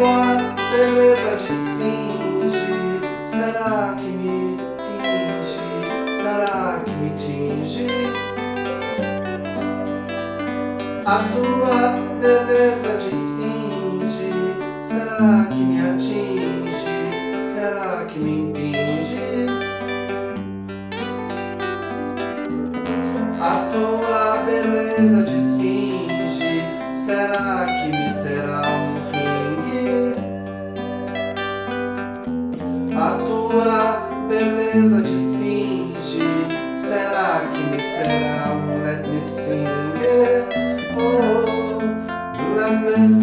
tua beleza desfinge, será que me finge? Será que me tinge? A tua beleza desfinge, será que me atinge? Será que me impinge? A tua beleza desfinge, será que me será um ringue? A tua beleza desfinge, será que me será um let me sing? Oh, let me